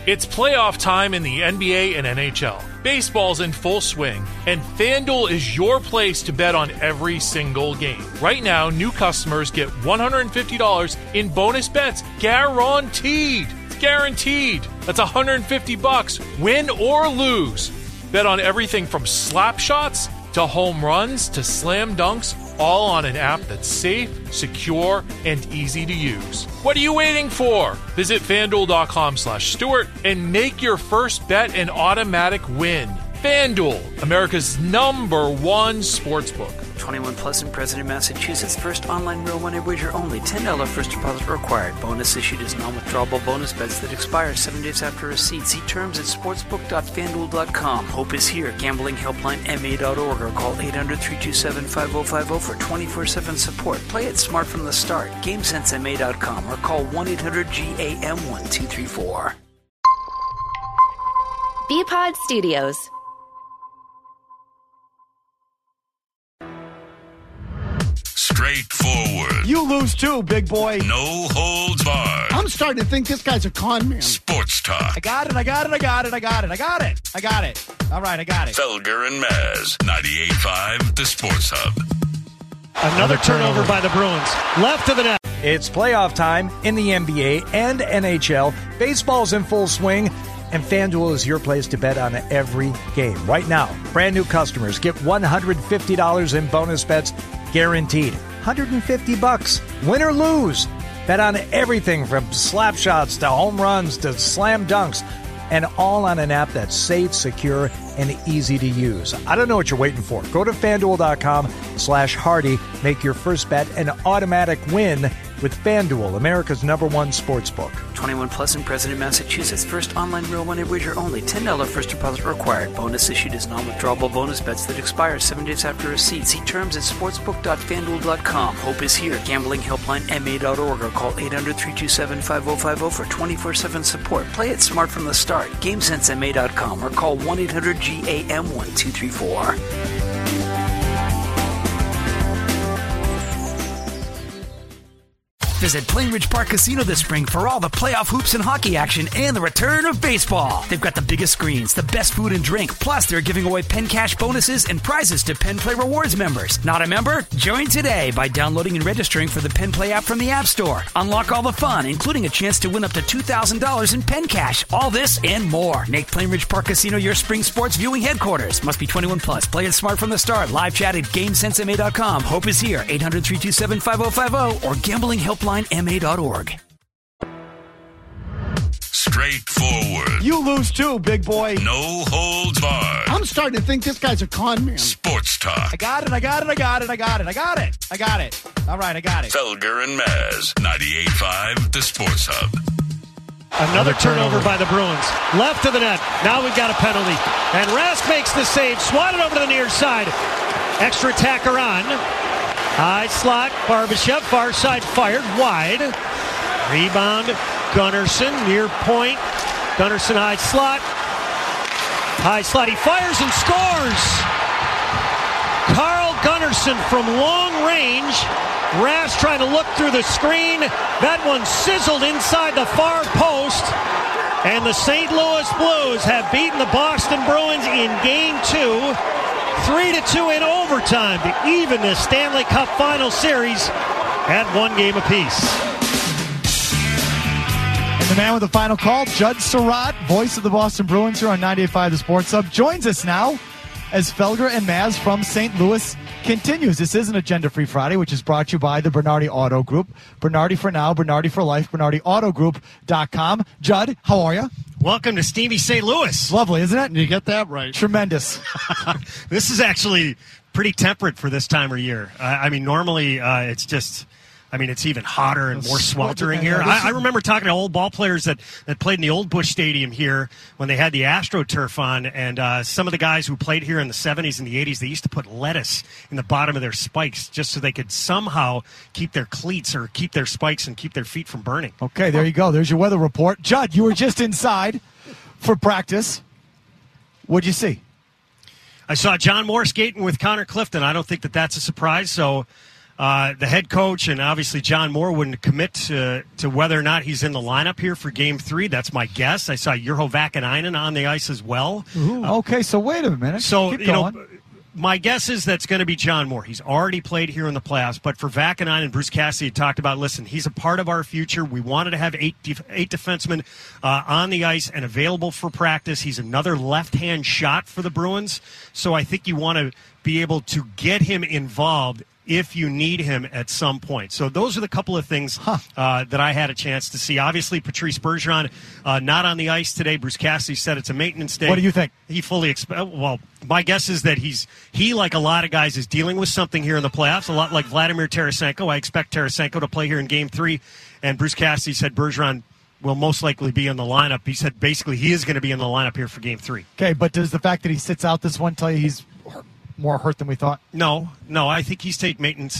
It's playoff time in the NBA and NHL. Baseball's in full swing, and FanDuel is your place to bet on every single game. Right now, new customers get $150 in bonus bets guaranteed. It's guaranteed. That's $150, win or lose. Bet on everything from slap shots to home runs to slam dunks, all on an app that's safe, secure, and easy to use. What are you waiting for? Visit FanDuel.com/Stewart and make your first bet an automatic win. FanDuel, America's #1 sportsbook. 21 plus and present in Massachusetts. First online real money wager only. $10 first deposit required. Bonus issued as non-withdrawable bonus bets that expire 7 days after receipt. See terms at sportsbook.fanduel.com. Hope is here. Gambling helpline ma.org or call 800-327-5050 for 24/7 support. Play it smart from the start. GameSenseMA.com or call 1-800-GAM-1234. BPod Studios. Straightforward. You lose too, big boy. No holds barred. I'm starting to think this guy's a con man. Sports talk. I got it. All right, I got it. Felger and Maz, 98.5 The Sports Hub. Another turnover by the Bruins. Left of the net. It's playoff time in the NBA and NHL. Baseball's in full swing, and FanDuel is your place to bet on every game. Right now, brand new customers get $150 in bonus bets guaranteed. $150, win or lose. Bet on everything from slap shots to home runs to slam dunks, and all on an app that's safe, secure, and easy to use. I don't know what you're waiting for. Go to FanDuel.com/Hardy. Make your first bet an automatic win with FanDuel, America's #1 sportsbook. 21 plus and present in Massachusetts. First online real money wager only. $10 first deposit required. Bonus issued as non-withdrawable bonus bets that expire 7 days after receipt. See terms at sportsbook.fanduel.com. Hope is here. Gambling helpline ma.org or call 800-327-5050 for 24/7 support. Play it smart from the start. GameSenseMA.com or call 1-800-GAM-1234. Visit Plainridge Park Casino this spring for all the playoff hoops and hockey action and the return of baseball. They've got the biggest screens, the best food and drink, plus they're giving away Penn Cash bonuses and prizes to Penn Play Rewards members. Not a member? Join today by downloading and registering for the Penn Play app from the App Store. Unlock all the fun, including a chance to win up to $2,000 in Penn Cash. All this and more. Make Plainridge Park Casino your spring sports viewing headquarters. Must be 21 plus. Play it smart from the start. Live chat at GameSenseMA.com. Hope is here. 800-327-5050 or gamblinghelpline.ma.org. Straightforward. You lose too, big boy. No holds barred. I'm starting to think this guy's a con man. Sports talk. I got it. All right, I got it. Felger and Maz, 98.5 The Sports Hub. Another turnover by the Bruins. Left of the net. Now we've got a penalty. And Rask makes the save. Swatted over to the near side. Extra attacker on. High slot. Barbashev. Far side fired. Wide. Rebound. Gunnarsson. Near point. Gunnarsson high slot. High slot. He fires and scores. Carl Gunnarsson from long range. Rask trying to look through the screen. That one sizzled inside the far post. And the St. Louis Blues have beaten the Boston Bruins in Game 2. 3-2 in overtime to even the Stanley Cup Final Series at 1 game apiece. And the man with the final call, Judd Surratt, voice of the Boston Bruins here on 98.5 The Sports Hub, joins us now as Felger and Maz from St. Louis continues. This is an Agenda-Free Friday, which is brought to you by the Bernardi Auto Group. Bernardi for now, Bernardi for life, BernardiAutoGroup.com. Judd, how are you? Welcome to Stevie St. Louis. Lovely, isn't it? You get that right. Tremendous. This is actually pretty temperate for this time of year. I mean, normally it's just... I mean, it's even hotter and more sweltering here. I remember talking to old ball players that played in the old Busch Stadium here when they had the AstroTurf on, and some of the guys who played here in the 70s and the 80s, they used to put lettuce in the bottom of their spikes just so they could somehow keep their cleats or keep their spikes and keep their feet from burning. Okay, there you go. There's your weather report. Judd, you were just inside for practice. What'd you see? I saw John Moore skating with Connor Clifton. I don't think that's a surprise, so... the head coach and obviously John Moore wouldn't commit to whether or not he's in the lineup here for Game 3. That's my guess. I saw Urho Vakanainen on the ice as well. Okay, so wait a minute. So, Keep you going. know, my guess is that's going to be John Moore. He's already played here in the playoffs. But for Vakanainen, Bruce Cassidy talked about, listen, he's a part of our future. We wanted to have eight defensemen on the ice and available for practice. He's another left-hand shot for the Bruins. So I think you want to be able to get him involved if you need him at some point. So those are the couple of things that I had a chance to see. Obviously, Patrice Bergeron not on the ice today. Bruce Cassidy said it's a maintenance day. What do you think? He fully well, my guess is that he, like a lot of guys, is dealing with something here in the playoffs, a lot like Vladimir Tarasenko. I expect Tarasenko to play here in Game 3, and Bruce Cassidy said Bergeron will most likely be in the lineup. He said basically he is going to be in the lineup here for Game 3. Okay, but does the fact that he sits out this one tell you he's more hurt than we thought? No. I think he's taking maintenance.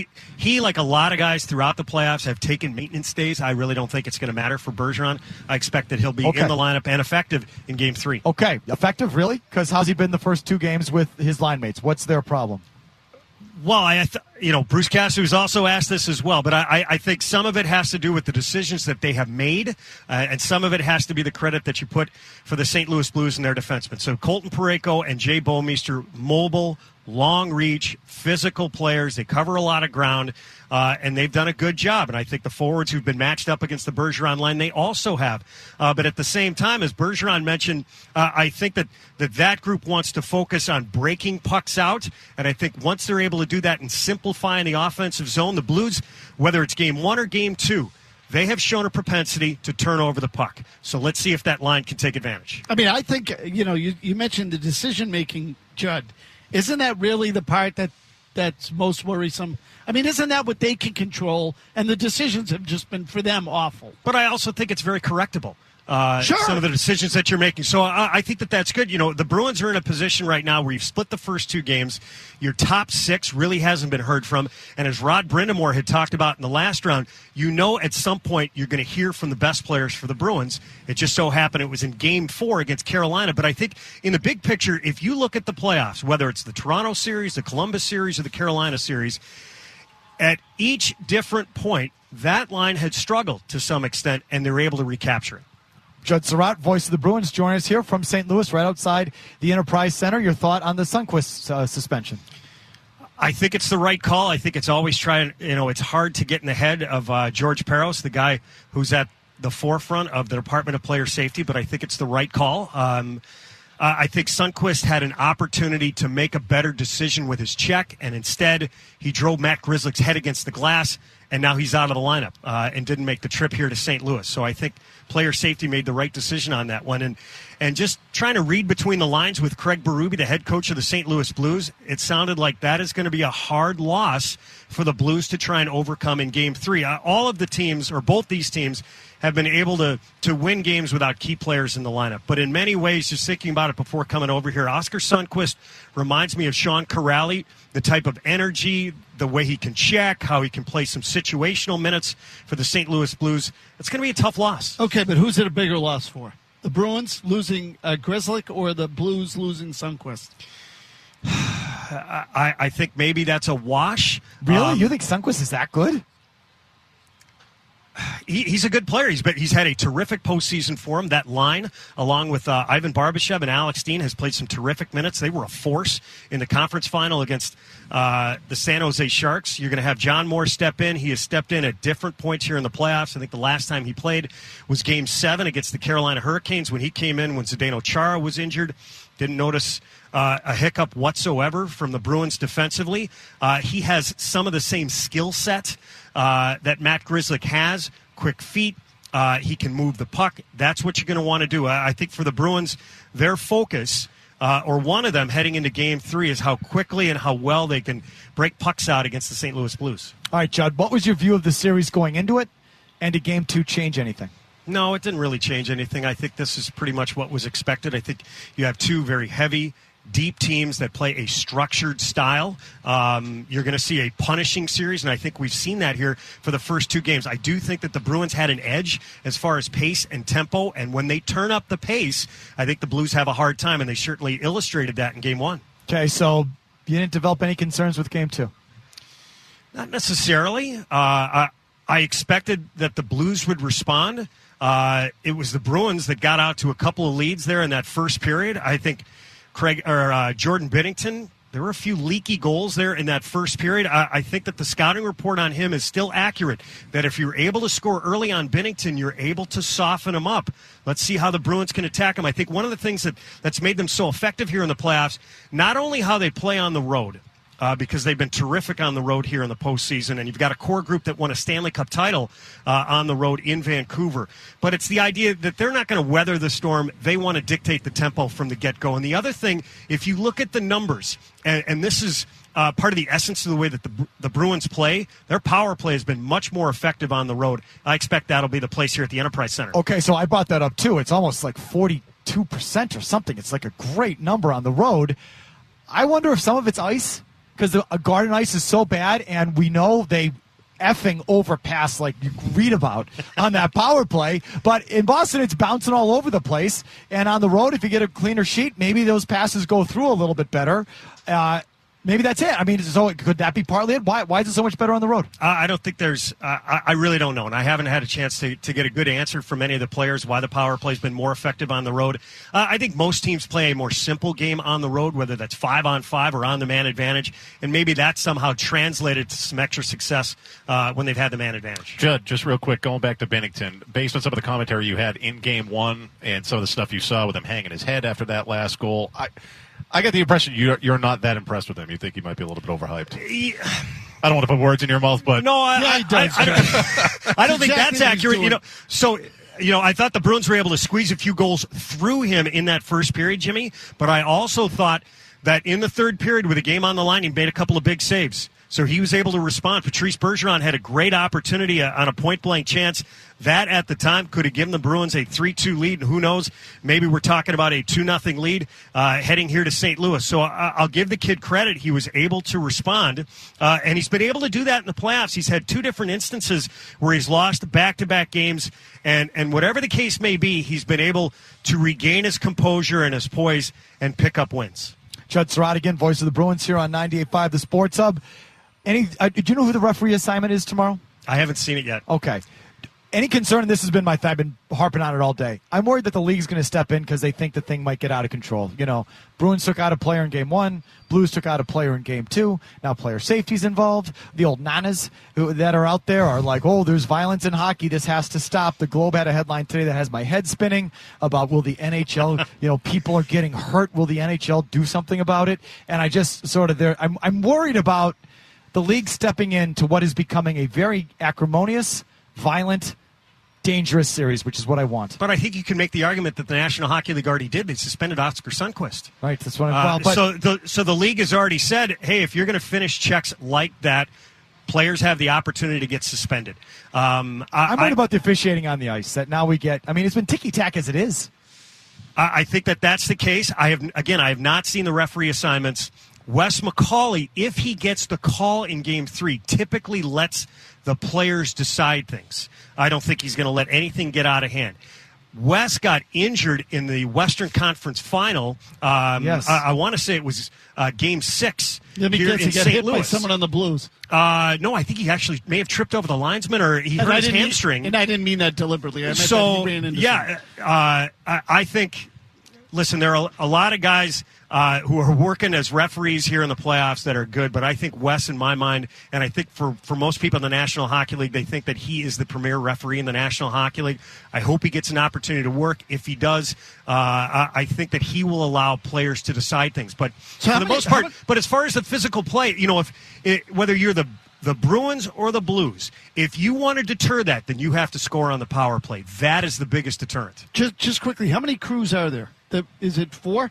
He, like a lot of guys throughout the playoffs, have taken maintenance days. I really don't think it's going to matter for Bergeron. I expect that he'll be in the lineup and effective in Game 3. Okay, effective, really? Because how's he been the first 2 games with his line mates? What's their problem? Well, Bruce Cassidy was also asked this as well, but I think some of it has to do with the decisions that they have made, and some of it has to be the credit that you put for the St. Louis Blues and their defensemen. So Colton Parayko and Jay Bouwmeester, mobile, long reach, physical players. They cover a lot of ground, and they've done a good job. And I think the forwards who've been matched up against the Bergeron line, they also have. But at the same time, as Bergeron mentioned, I think that group wants to focus on breaking pucks out. And I think once they're able to do that and simplifying the offensive zone, the Blues, whether it's Game 1 or Game 2, they have shown a propensity to turn over the puck. So let's see if that line can take advantage. I mean, I think, you mentioned the decision-making, Judd. Isn't that really the part that's most worrisome? I mean, isn't that what they can control? And the decisions have just been, for them, awful. But I also think it's very correctable. Sure. Some of the decisions that you're making. So I think that's good. The Bruins are in a position right now where you've split the first 2 games. Your top 6 really hasn't been heard from. And as Rod Brindamore had talked about in the last round, at some point you're going to hear from the best players for the Bruins. It just so happened it was in Game 4 against Carolina. But I think in the big picture, if you look at the playoffs, whether it's the Toronto series, the Columbus series, or the Carolina series, at each different point, that line had struggled to some extent, and they're able to recapture it. Judd Surratt, voice of the Bruins, joining us here from St. Louis, right outside the Enterprise Center. Your thought on the Sundqvist suspension? I think it's the right call. I think it's always it's hard to get in the head of George Peros, the guy who's at the forefront of the Department of Player Safety, but I think it's the right call. I think Sundqvist had an opportunity to make a better decision with his check, and instead he drove Matt Grzelcyk's head against the glass, and now he's out of the lineup and didn't make the trip here to St. Louis. So I think player safety made the right decision on that one. And just trying to read between the lines with Craig Berube, the head coach of the St. Louis Blues, it sounded like that is going to be a hard loss for the Blues to try and overcome in Game 3. All of the teams, or both these teams, have been able to win games without key players in the lineup. But in many ways, just thinking about it before coming over here, Oskar Sundqvist reminds me of Sean Kuraly, the type of energy, the way he can check, how he can play some situational minutes for the St. Louis Blues. It's going to be a tough loss. Okay, but who's it a bigger loss for? The Bruins losing Grzelcyk or the Blues losing Sundqvist? I think maybe that's a wash. Really? You think Sundqvist is that good? He's a good player. He's had a terrific postseason for him. That line, along with Ivan Barbashev and Alex Steen, has played some terrific minutes. They were a force in the conference final against the San Jose Sharks. You're going to have John Moore step in. He has stepped in at different points here in the playoffs. I think the last time he played was Game 7 against the Carolina Hurricanes when he came in when Zdeno Chara was injured. Didn't notice a hiccup whatsoever from the Bruins defensively. He has some of the same skill set that Matt Grzelcyk has. Quick feet. He can move the puck. That's what you're going to want to do. I think for the Bruins, their focus, or one of them heading into Game 3, is how quickly and how well they can break pucks out against the St. Louis Blues. All right, Judd, what was your view of the series going into it? And did Game 2 change anything? No, it didn't really change anything. I think this is pretty much what was expected. I think you have 2 very heavy, deep teams that play a structured style. You're going to see a punishing series, and I think we've seen that here for the first 2 games. I do think that the Bruins had an edge as far as pace and tempo, and when they turn up the pace, I think the Blues have a hard time, and they certainly illustrated that in Game 1. Okay, so you didn't develop any concerns with Game 2? Not necessarily. I expected that the Blues would respond. It was the Bruins that got out to a couple of leads there in that first period. I think Jordan Binnington, there were a few leaky goals there in that first period. I think that the scouting report on him is still accurate, that if you're able to score early on Binnington, you're able to soften him up. Let's see how the Bruins can attack him. I think one of the things that's made them so effective here in the playoffs, not only how they play on the road, because they've been terrific on the road here in the postseason, and you've got a core group that won a Stanley Cup title on the road in Vancouver. But it's the idea that they're not going to weather the storm. They want to dictate the tempo from the get-go. And the other thing, if you look at the numbers, and this is part of the essence of the way that the Bruins play, their power play has been much more effective on the road. I expect that'll be the place here at the Enterprise Center. Okay, so I brought that up, too. It's almost like 42% or something. It's like a great number on the road. I wonder if some of it's ice, because the Garden Ice is so bad, and we know they effing overpass like you read about on that power play. But in Boston, it's bouncing all over the place. And on the road, if you get a cleaner sheet, maybe those passes go through a little bit better. Maybe that's it. I mean, so could that be partly it? Why is it so much better on the road? I don't think there's I really don't know, and I haven't had a chance to get a good answer from any of the players why the power play has been more effective on the road. I think most teams play a more simple game on the road, whether that's 5-on-5 or on the man advantage, and maybe that somehow translated to some extra success when they've had the man advantage. Judd, just real quick, going back to Binnington, based on some of the commentary you had in Game 1 and some of the stuff you saw with him hanging his head after that last goal, I get the impression you're not that impressed with him. You think he might be a little bit overhyped. I don't want to put words in your mouth, but no, I don't think that's accurate. I thought the Bruins were able to squeeze a few goals through him in that first period, Jimmy. But I also thought that in the third period, with the game on the line, he made a couple of big saves. So he was able to respond. Patrice Bergeron had a great opportunity on a point-blank chance. That, at the time, could have given the Bruins a 3-2 lead. And who knows, maybe we're talking about a 2-0 lead heading here to St. Louis. So I'll give the kid credit. He was able to respond. And he's been able to do that in the playoffs. He's had two different instances where he's lost back-to-back games. And whatever the case may be, he's been able to regain his composure and his poise and pick up wins. Judd Surratt again, voice of the Bruins here on 98.5 The Sports Hub. Do you know who the referee assignment is tomorrow? I haven't seen it yet. Okay. Any concern, and this has been my thing, I've been harping on it all day. I'm worried that the league's going to step in because they think the thing might get out of control. You know, Bruins took out a player in Game 1. Blues took out a player in Game 2. Now player safety's involved. The old nanas that are out there are like, oh, there's violence in hockey. This has to stop. The Globe had a headline today that has my head spinning about will the NHL, people are getting hurt. Will the NHL do something about it? And I just sort of I'm worried about the league stepping into what is becoming a very acrimonious, violent, dangerous series, which is what I want. But I think you can make the argument that the National Hockey League already did. They suspended Oscar Sundqvist. Right, that's what I'm So the league has already said, hey, if you're going to finish checks like that, players have the opportunity to get suspended. I'm worried about the officiating on the ice. That now we get. I mean, it's been ticky-tack as it is. I think that's the case. I have not seen the referee assignments. Wes McCauley, if he gets the call in Game 3, typically lets the players decide things. I don't think he's going to let anything get out of hand. Wes got injured in the Western Conference Final. Yes. I want to say it was Game 6 here in St. St. Louis. By someone on the Blues. No, I think he actually may have tripped over the linesman or he hurt his hamstring. And I didn't mean that deliberately. I meant that he ran into I think, listen, there are a lot of guys who are working as referees here in the playoffs that are good, but I think Wes, in my mind, and I think for most people in the National Hockey League, they think that he is the premier referee in the National Hockey League. I hope he gets an opportunity to work. If he does, I think that he will allow players to decide things. But for the most part, but as far as the physical play, whether you're the Bruins or the Blues, if you want to deter that, then you have to score on the power play. That is the biggest deterrent. Just quickly, how many crews are there? Is it 4?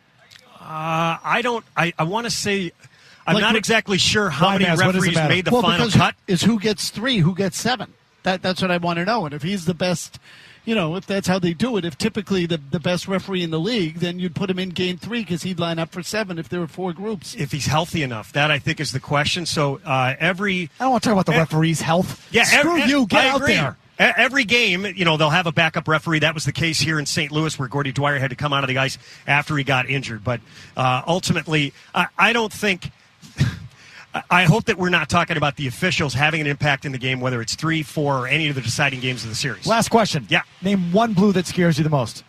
I want to say I'm not exactly sure how many referees made the final cut. Is who gets 3, who gets 7? That's what I want to know. And if he's the best, if that's how they do it, if typically the best referee in the league, then you'd put him in Game 3 because he'd line up for 7 if there were 4 groups. If he's healthy enough, that I think is the question. So I don't want to talk about the referee's health. Yeah, screw you. Get out there. Every game, they'll have a backup referee. That was the case here in St. Louis where Gordy Dwyer had to come out of the ice after he got injured. But ultimately, I don't think I hope that we're not talking about the officials having an impact in the game, whether it's 3, 4, or any of the deciding games of the series. Last question. Yeah. Name one Blue that scares you the most.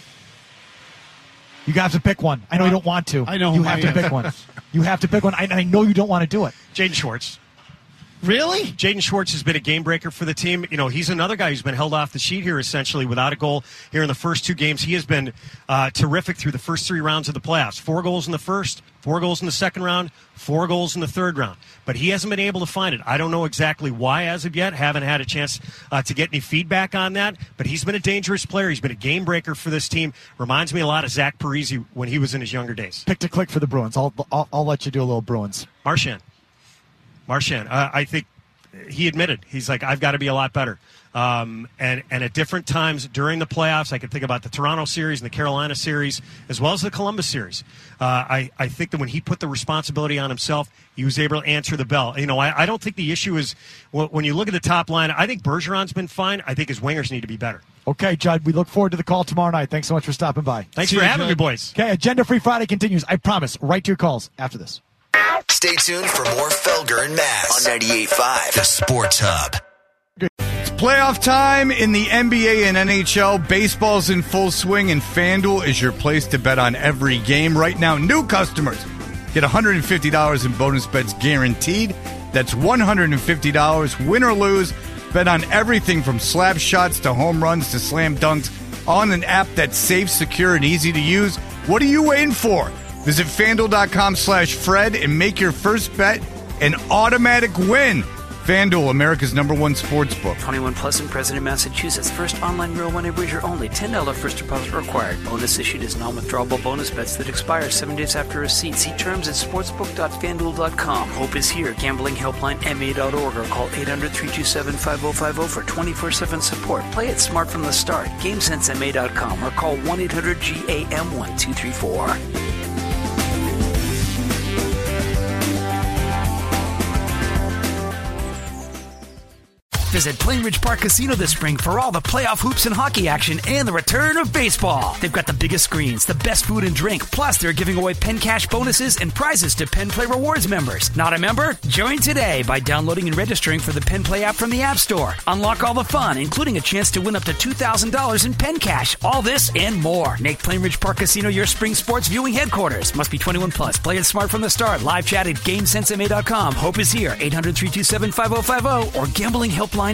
You have to pick one. I know you don't want to. I know you who have I to am. pick one. You have to pick one. I know you don't want to do it. Jaden Schwartz. Really? Jaden Schwartz has been a game breaker for the team. You know, he's another guy who's been held off the sheet here essentially without a goal here in the first 2 games. He has been terrific through the first 3 rounds of the playoffs. 4 goals in the first, 4 goals in the second round, 4 goals in the third round. But he hasn't been able to find it. I don't know exactly why as of yet. Haven't had a chance to get any feedback on that. But he's been a dangerous player. He's been a game breaker for this team. Reminds me a lot of Zach Parise when he was in his younger days. Pick to click for the Bruins. I'll let you do a little Bruins. Marchand. I think he admitted. He's like, I've got to be a lot better. And at different times during the playoffs, I can think about the Toronto series and the Carolina series, as well as the Columbus series. I think that when he put the responsibility on himself, he was able to answer the bell. You know, I don't think the issue is, when you look at the top line, I think Bergeron's been fine. I think his wingers need to be better. Okay, Judd, we look forward to the call tomorrow night. Thanks so much for stopping by. Thanks for having me, boys. Okay, Agenda Free Friday continues. I promise. Right to your calls after this. Stay tuned for more Felger and Mazz on 98.5 The Sports Hub. It's playoff time in the NBA and NHL. Baseball's in full swing, and FanDuel is your place to bet on every game. Right now, new customers get $150 in bonus bets guaranteed. That's $150, win or lose. Bet on everything from slap shots to home runs to slam dunks on an app that's safe, secure, and easy to use. What are you waiting for? Visit FanDuel.com/Fred and make your first bet an automatic win. FanDuel, America's #1 sportsbook. 21 plus in President, Massachusetts. First online real money wager only. $10 first deposit required. Bonus issued as non-withdrawable bonus bets that expire 7 days after receipt. See terms at sportsbook.fanduel.com. Hope is here. Gambling helpline MA.org or call 800-327-5050 for 24/7 support. Play it smart from the start. GameSenseMA.com or call 1-800-GAM-1234. Visit Plainridge Park Casino this spring for all the playoff hoops and hockey action and the return of baseball. They've got the biggest screens, the best food and drink, plus they're giving away Penn Cash bonuses and prizes to Penn Play Rewards members. Not a member? Join today by downloading and registering for the Penn Play app from the App Store. Unlock all the fun, including a chance to win up to $2,000 in Penn Cash. All this and more. Make Plainridge Park Casino your spring sports viewing headquarters. Must be 21 plus. Play it smart from the start. Live chat at GameSenseMA.com. Hope is here. 800-327-5050 or gamblinghelpline.ma.org.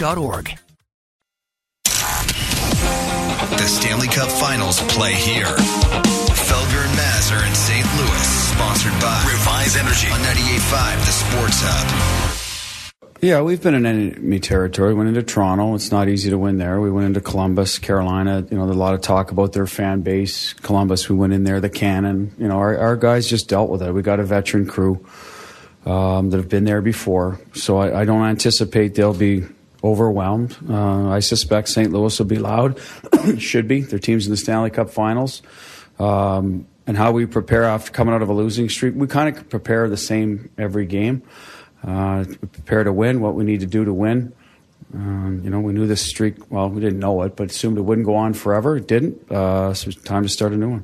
The Stanley Cup Finals play here. Felger and Mazz are in St. Louis. Sponsored by Revive Energy on 98.5 The Sports Hub. Yeah, we've been in enemy territory. Went into Toronto. It's not easy to win there. We went into Columbus, Carolina. You know, there's a lot of talk about their fan base. Columbus, we went in there, the Cannon. You know, our guys just dealt with it. We got a veteran crew that have been there before. So I don't anticipate they'll be overwhelmed. I suspect St. Louis will be loud. Should be. Their team's in the Stanley Cup Finals. And how we prepare after coming out of a losing streak, we kind of prepare the same every game. We prepare to win what we need to do to win. You know, we knew this streak, well, we didn't know it, but assumed it wouldn't go on forever. It didn't. So it's time to start a new one.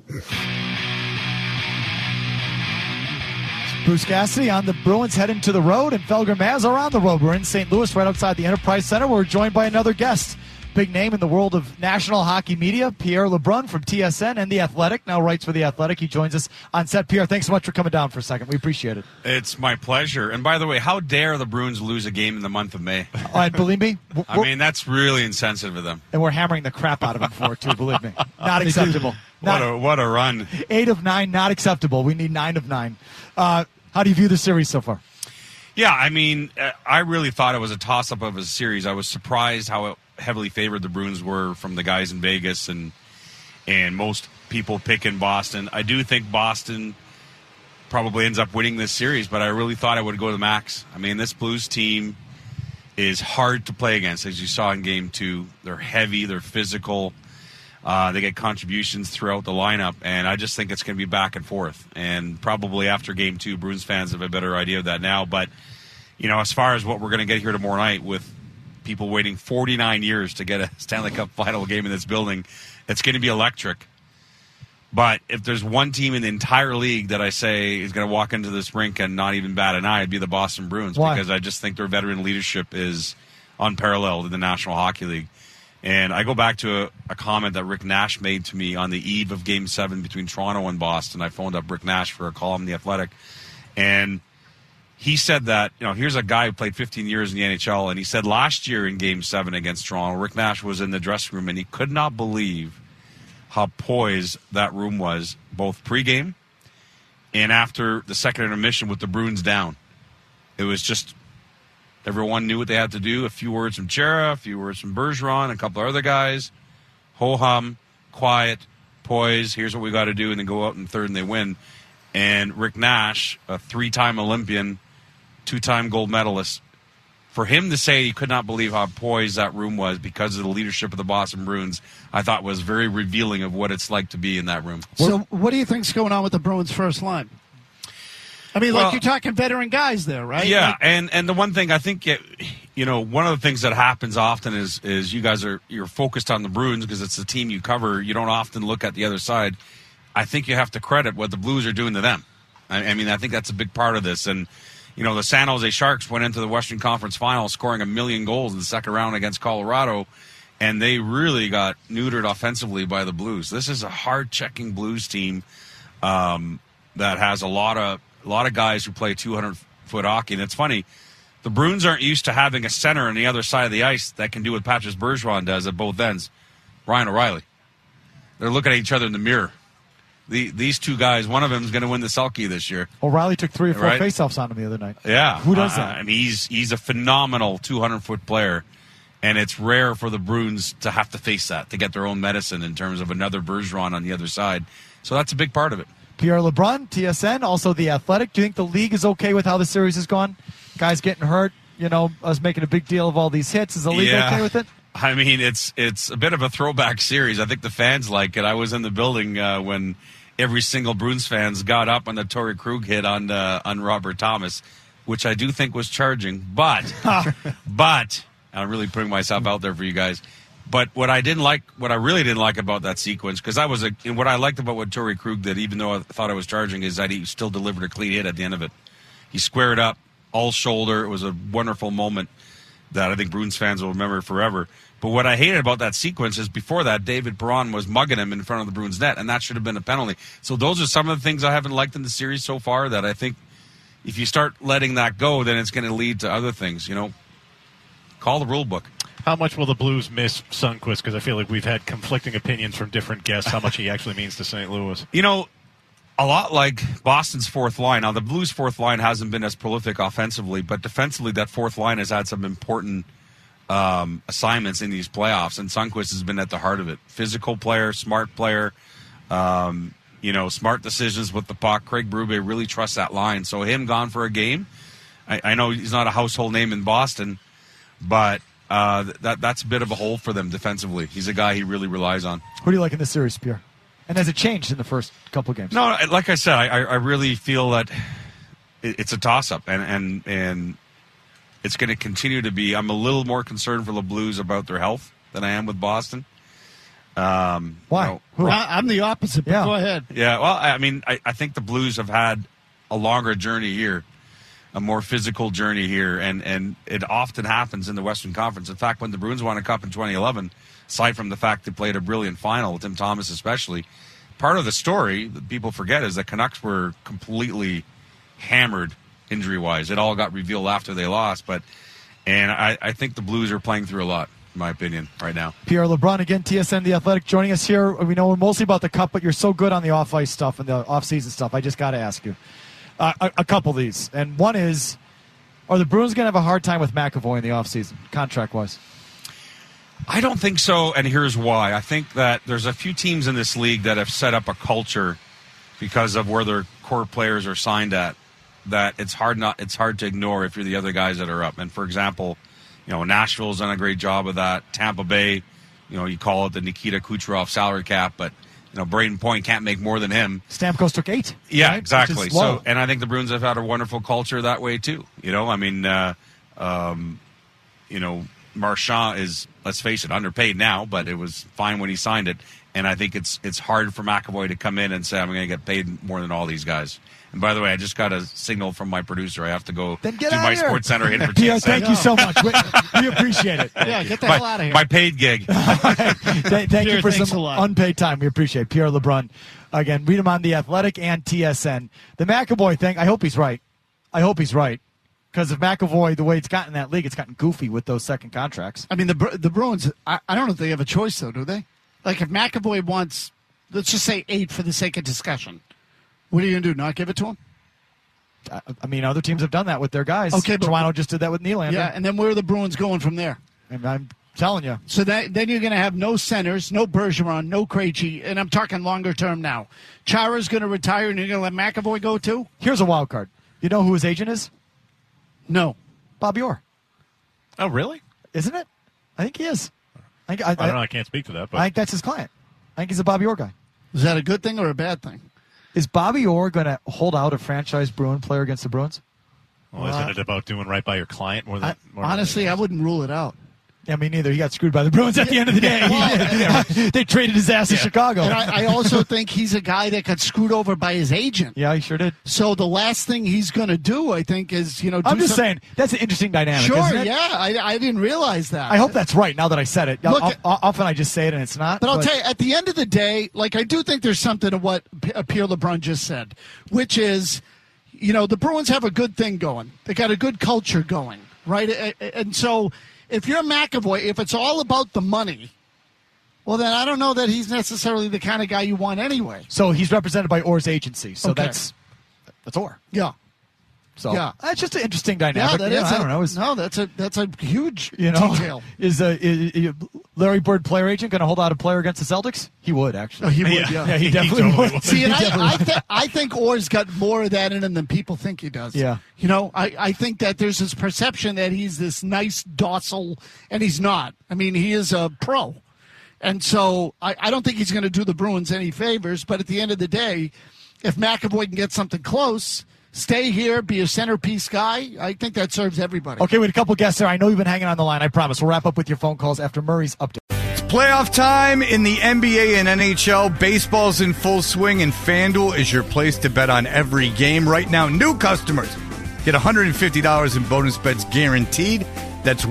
Bruce Cassidy on the Bruins heading to the road, and Felger and Mazz are on the road. We're in St. Louis, right outside the Enterprise Center. We're joined by another guest, big name in the world of national hockey media, Pierre LeBrun from TSN and The Athletic, now writes for The Athletic. He joins us on set. Pierre, thanks so much for coming down for a second. We appreciate it. It's my pleasure. And by the way, how dare the Bruins lose a game in the month of May? And believe me, I mean, that's really insensitive of them. And we're hammering the crap out of them for it, too, believe me. Not acceptable. What a run. 8 of 9, not acceptable. We need 9 of 9. How do you view the series so far? Yeah, I mean, I really thought it was a toss-up of a series. I was surprised how heavily favored the Bruins were from the guys in Vegas and most people picking Boston. I do think Boston probably ends up winning this series, but I really thought it would go to the max. I mean, this Blues team is hard to play against, as you saw in Game 2. They're heavy, they're physical. They get contributions throughout the lineup, and I just think it's going to be back and forth. And probably after Game 2, Bruins fans have a better idea of that now. But, you know, as far as what we're going to get here tomorrow night with people waiting 49 years to get a Stanley Cup final game in this building, it's going to be electric. But if there's one team in the entire league that I say is going to walk into this rink and not even bat an eye, it'd be the Boston Bruins. Why? Because I just think their veteran leadership is unparalleled in the National Hockey League. And I go back to a comment that Rick Nash made to me on the eve of Game 7 between Toronto and Boston. I phoned up Rick Nash for a column in The Athletic. And he said that, here's a guy who played 15 years in the NHL, and he said last year in Game 7 against Toronto, Rick Nash was in the dressing room, and he could not believe how poised that room was, both pregame and after the second intermission with the Bruins down. It was just... everyone knew what they had to do. A few words from Chara, a few words from Bergeron, a couple of other guys. Ho-hum, quiet, poise. Here's what we got to do, and then go out in third and they win. And Rick Nash, a 3-time Olympian, 2-time gold medalist, for him to say he could not believe how poised that room was because of the leadership of the Boston Bruins, I thought was very revealing of what it's like to be in that room. So what do you think's going on with the Bruins' first line? I mean, you're talking veteran guys there, right? Yeah, and the one thing I think, one of the things that happens often is you guys you're focused on the Bruins because it's the team you cover. You don't often look at the other side. I think you have to credit what the Blues are doing to them. I mean, I think that's a big part of this. And, the San Jose Sharks went into the Western Conference Final scoring 1 million goals in the second round against Colorado, and they really got neutered offensively by the Blues. This is a hard-checking Blues team that has a lot of guys who play 200-foot hockey. And it's funny, the Bruins aren't used to having a center on the other side of the ice that can do what Patrice Bergeron does at both ends. Ryan O'Reilly. They're looking at each other in the mirror. These two guys, one of them is going to win the Selke this year. O'Reilly took 3 or 4 Right? faceoffs on him the other night. Yeah. Who does that? I mean, he's a phenomenal 200-foot player, and it's rare for the Bruins to have to face that, to get their own medicine in terms of another Bergeron on the other side. So that's a big part of it. Pierre LeBrun, TSN, also The Athletic. Do you think the league is okay with how the series has gone? Guys getting hurt, us making a big deal of all these hits. Is the league okay with it? I mean, it's a bit of a throwback series. I think the fans like it. I was in the building when every single Bruins fans got up on the Torrey Krug hit on Robert Thomas, which I do think was charging. But I'm really putting myself out there for you guys. But what I really didn't like about that sequence, because what I liked about what Torrey Krug did, even though I thought I was charging, is that he still delivered a clean hit at the end of it. He squared up, all shoulder. It was a wonderful moment that I think Bruins fans will remember forever. But what I hated about that sequence is before that, David Perron was mugging him in front of the Bruins net, and that should have been a penalty. So those are some of the things I haven't liked in the series so far that I think if you start letting that go, then it's going to lead to other things. Call the rule book. How much will the Blues miss Sundqvist? Because I feel like we've had conflicting opinions from different guests how much he actually means to St. Louis. A lot like Boston's fourth line. Now, the Blues' fourth line hasn't been as prolific offensively, but defensively, that fourth line has had some important assignments in these playoffs, and Sundqvist has been at the heart of it. Physical player, smart player, smart decisions with the puck. Craig Berube really trusts that line. So him gone for a game, I know he's not a household name in Boston, but that's a bit of a hole for them defensively. He's a guy he really relies on. Who do you like in this series, Pierre? And has it changed in the first couple of games? No, like I said, I really feel that it's a toss-up, and it's going to continue to be. I'm a little more concerned for the Blues about their health than I am with Boston. Why? I'm the opposite, but go ahead. Yeah, well, I mean, I think the Blues have had a longer journey here, a more physical journey here, and it often happens in the Western Conference. In fact, when the Bruins won a cup in 2011, aside from the fact they played a brilliant final with Tim Thomas especially, part of the story that people forget is the Canucks were completely hammered injury-wise. It all got revealed after they lost, and I think the Blues are playing through a lot, in my opinion, right now. Pierre LeBrun, again, TSN The Athletic, joining us here. We know mostly about the Cup, but you're so good on the off-ice stuff and the off-season stuff. I just got to ask you a couple of these. And one is, are the Bruins going to have a hard time with McAvoy in the off-season, contract-wise? I don't think so, and here's why. I think that there's a few teams in this league that have set up a culture because of where their core players are signed at, that it's hard to ignore if you're the other guys that are up. And for example, Nashville's done a great job of that. Tampa Bay, you call it the Nikita Kucherov salary cap, but Braden Point can't make more than him. Stamkos took 8. Yeah, right? exactly. So, and I think the Bruins have had a wonderful culture that way too. Marchand is, let's face it, underpaid now, but it was fine when he signed it. And I think it's hard for McAvoy to come in and say, I'm going to get paid more than all these guys. And by the way, I just got a signal from my producer. I have to go do my Sports Center hit for Pierre, thank you so much. We appreciate it. Yeah, get the hell out of here. My paid gig. Thank Pierre, you for thanks some a lot. unpaid time. We appreciate it. Pierre LeBrun. Again, read him on The Athletic and TSN. The McAvoy thing, I hope he's right. Because if McAvoy, the way it's gotten in that league, it's gotten goofy with those second contracts. I mean, the Bruins, I don't know if they have a choice, though, do they? Like, if McAvoy wants, let's just say 8 for the sake of discussion, what are you going to do, not give it to him? I mean, other teams have done that with their guys. Okay, but Toronto just did that with Nylander. Yeah, and then where are the Bruins going from there? And I'm telling you. So then you're going to have no centers, no Bergeron, no Krejci, and I'm talking longer term now. Chara's going to retire, and you're going to let McAvoy go too? Here's a wild card. You know who his agent is? No. Bobby Orr. Oh, really? Isn't it? I think he is. I don't know. I can't speak to that. But I think that's his client. I think he's a Bobby Orr guy. Is that a good thing or a bad thing? Is Bobby Orr going to hold out a franchise Bruin player against the Bruins? Well, isn't it about doing right by your client more than honestly, I wouldn't rule it out. Yeah, me neither. He got screwed by the Bruins at the end of the day. They traded his ass to Chicago. And I also think he's a guy that got screwed over by his agent. Yeah, he sure did. So the last thing he's going to do, I think, is, I'm just saying, that's an interesting dynamic, Sure, isn't it? yeah. I didn't realize that. I hope that's right now that I said it. Look, often I just say it and it's not. But I'll tell you, at the end of the day, like, I do think there's something to what Pierre LeBrun just said, which is, the Bruins have a good thing going. They got a good culture going, right? And so if you're McAvoy, if it's all about the money, well, then I don't know that he's necessarily the kind of guy you want anyway. So he's represented by Orr's agency. So Okay. that's Orr. Yeah. So Yeah. that's just an interesting dynamic. Yeah, that is. I don't know. That's a huge detail. detail. Is Larry Bird, player agent, going to hold out a player against the Celtics? He would, actually. Oh, he would, yeah. He definitely would. See, and He definitely would. I think Orr's got more of that in him than people think he does. Yeah. I think that there's this perception that he's this nice, docile, and he's not. I mean, he is a pro. And so I don't think he's going to do the Bruins any favors, but at the end of the day, if McAvoy can get something close, stay here, be a centerpiece guy, I think that serves everybody. Okay, we had a couple guests there. I know you've been hanging on the line. I promise. We'll wrap up with your phone calls after Murray's update. It's playoff time in the NBA and NHL. Baseball's in full swing, and FanDuel is your place to bet on every game. Right now, new customers get $150 in bonus bets guaranteed. That's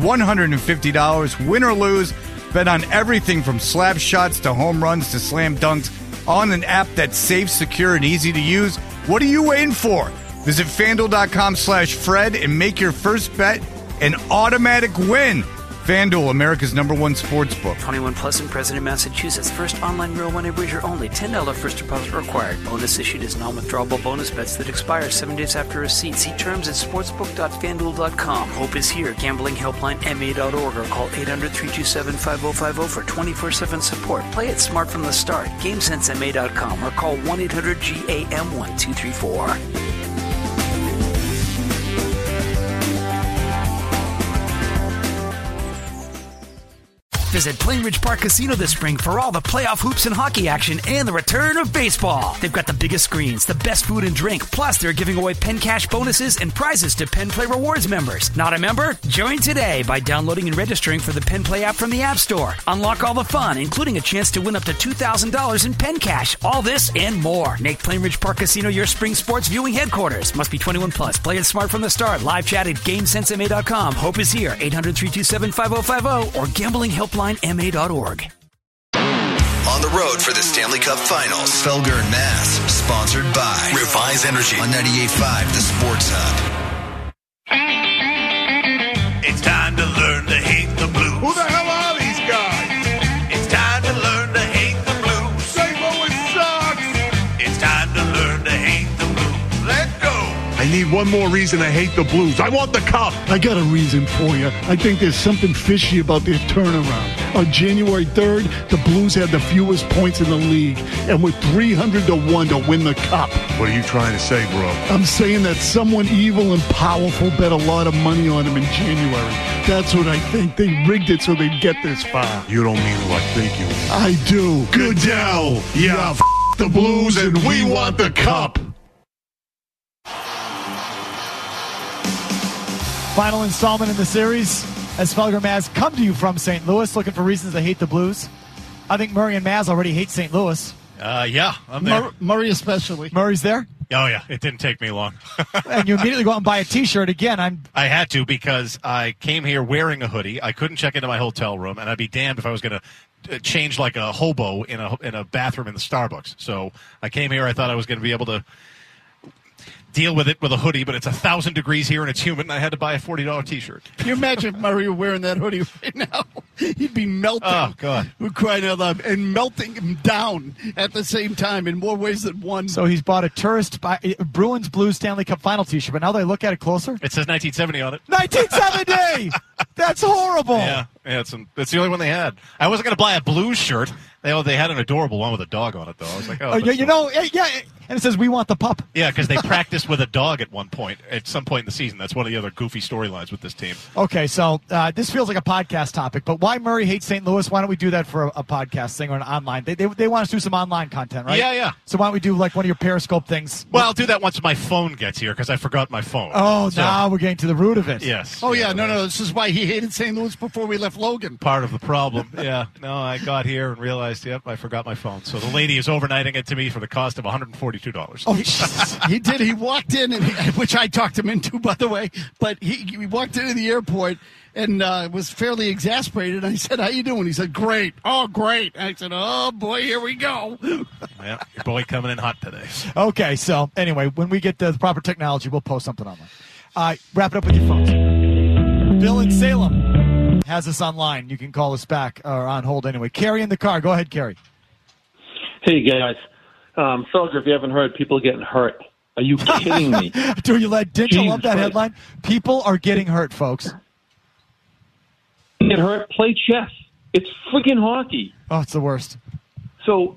$150, win or lose. Bet on everything from slap shots to home runs to slam dunks on an app that's safe, secure, and easy to use. What are you waiting for? Visit FanDuel.com/Fred and make your first bet an automatic win. FanDuel, America's #1 sports book. 21 plus and present in Massachusetts. First online real money wager only. $10 first deposit required. Bonus issued as non-withdrawable bonus bets that expire 7 days after receipt. See terms at sportsbook.fanduel.com. Hope is here. Gambling helpline MA.org or call 800-327-5050 for 24/7 support. Play it smart from the start. GameSenseMA.com or call 1-800-GAM-1234. Visit Plainridge Park Casino this spring for all the playoff hoops and hockey action and the return of baseball. They've got the biggest screens, the best food and drink, plus they're giving away Penn Cash bonuses and prizes to Penn Play Rewards members. Not a member? Join today by downloading and registering for the Penn Play app from the App Store. Unlock all the fun, including a chance to win up to $2,000 in Penn Cash. All this and more. Make Plainridge Park Casino your spring sports viewing headquarters. Must be 21 plus. Play it smart from the start. Live chat at GameSenseMA.com. Hope is here. 800-327-5050 or gamblinghelpline.ma.org. On the road for the Stanley Cup Finals, Felger and Mass, sponsored by Revise Energy on 98.5 The Sports Hub. It's time to learn to hate the blues. Who the hell are these guys? It's time to learn to hate the blues. St. Louis sucks. It's time to learn to hate the blues. Let's go. I need one more reason to hate the Blues. I want the cup. I got a reason for you. I think there's something fishy about their turnaround. On January 3rd, the Blues had the fewest points in the league and were 300-1 to win the cup. What are you trying to say, bro? I'm saying that someone evil and powerful bet a lot of money on them in January. That's what I think. They rigged it so they'd get this far. You don't mean who I think you mean. I do. Goodell. Yeah, f*** the Blues and we want the cup. Final installment in the series as Felger Maz come to you from St. Louis, looking for reasons to hate the Blues. I think Murray and Maz already hate St. Louis. Yeah, I'm there. Murray especially. Murray's there? Oh, yeah. It didn't take me long. And you immediately go out and buy a T-shirt again. I had to because I came here wearing a hoodie. I couldn't check into my hotel room, and I'd be damned if I was going to change like a hobo in a bathroom in the Starbucks. So I came here. I thought I was going to be able to deal with it with a hoodie, but it's 1,000 degrees here and it's humid, and I had to buy a $40 T-shirt. Can you imagine if Murray were wearing that hoodie right now? He'd be melting. Oh, God. We're crying out loud. And melting him down at the same time in more ways than one. So he's bought a Bruins Blues Stanley Cup Final T-shirt, but now they look at it closer. It says 1970 on it. 1970! That's horrible. Yeah, it's the only one they had. I wasn't going to buy a Blues shirt. They had an adorable one with a dog on it, though. I was like, and it says, "We want the pup." Yeah, because they practiced with a dog at some point in the season. That's one of the other goofy storylines with this team. Okay, so this feels like a podcast topic, but why Murray hates St. Louis? Why don't we do that for a podcast thing or an online? They want us to do some online content, right? Yeah. So why don't we do like one of your Periscope things? Well, I'll do that once my phone gets here because I forgot my phone. Oh, now we're getting to the root of it. Yes. Oh, yeah, no, this is why he hated St. Louis before we left Logan. Part of the problem. Yeah. No, I got here and realized, I forgot my phone. So the lady is overnighting it to me for the cost of $142. Oh, he did. He walked in, which I talked him into, by the way. But he walked into the airport and was fairly exasperated. I said, "How you doing?" He said, "Great." "Oh, great." I said, "Oh, boy, here we go." Yeah, your boy coming in hot today. Okay, so anyway, when we get the proper technology, we'll post something online. Wrap it up with your phones. Bill in Salem has us online. You can call us back or on hold anyway. Carrie in the car. Go ahead, Carrie. Hey, guys. Felger, if you haven't heard, people getting hurt. Are you kidding me? Dude, didn't you love that headline? People are getting hurt, folks. Get hurt, play chess. It's freaking hockey. Oh, it's the worst. So,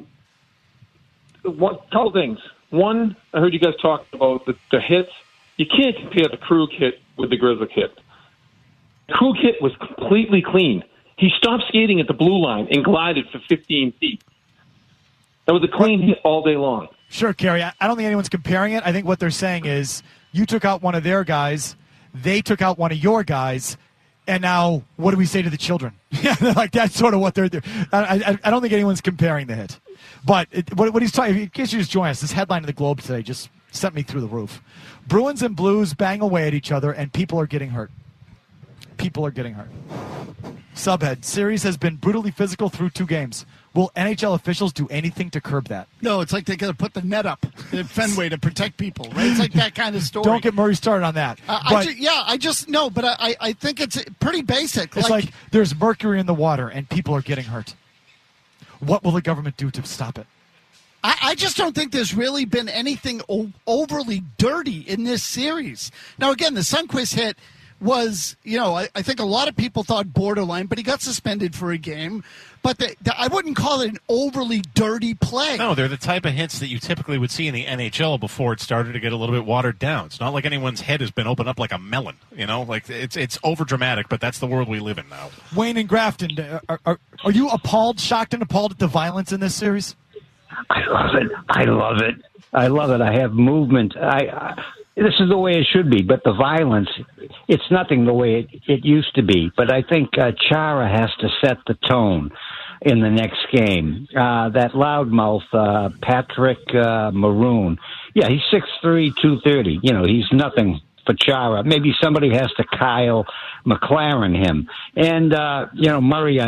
couple things. One, I heard you guys talk about the hits. You can't compare the Krug hit with the Grzelcyk hit. The Krug hit was completely clean. He stopped skating at the blue line and glided for 15 feet. That was a clean hit all day long. Sure, Kerry. I don't think anyone's comparing it. I think what they're saying is you took out one of their guys, they took out one of your guys, and now what do we say to the children? Like that's sort of what they're doing. I don't think anyone's comparing the hit. But what he's talking, in case you just joined us, this headline in the Globe today just sent me through the roof. Bruins and Blues bang away at each other, and people are getting hurt. People are getting hurt. Subhead, series has been brutally physical through 2 games. Will NHL officials do anything to curb that? No, it's like they got to put the net up at Fenway to protect people, right? It's like that kind of story. Don't get Murray started on that. I think it's pretty basic. It's like there's mercury in the water and people are getting hurt. What will the government do to stop it? I just don't think there's really been anything overly dirty in this series. Now, again, the Sundqvist hit was, I think a lot of people thought borderline, but he got suspended for a game. But I wouldn't call it an overly dirty play. No, they're the type of hits that you typically would see in the NHL before it started to get a little bit watered down. It's not like anyone's head has been opened up like a melon. Like it's over dramatic, but that's the world we live in now. Wayne and Grafton, are you shocked and appalled at the violence in this series? I love it. I have movement. This is the way it should be, but the violence, it's nothing the way it used to be. But I think Chara has to set the tone in the next game. That loudmouth, Patrick Maroon, he's 6'3", 230. He's nothing for Chara. Maybe somebody has to Kyle McLaren him. And, Murray,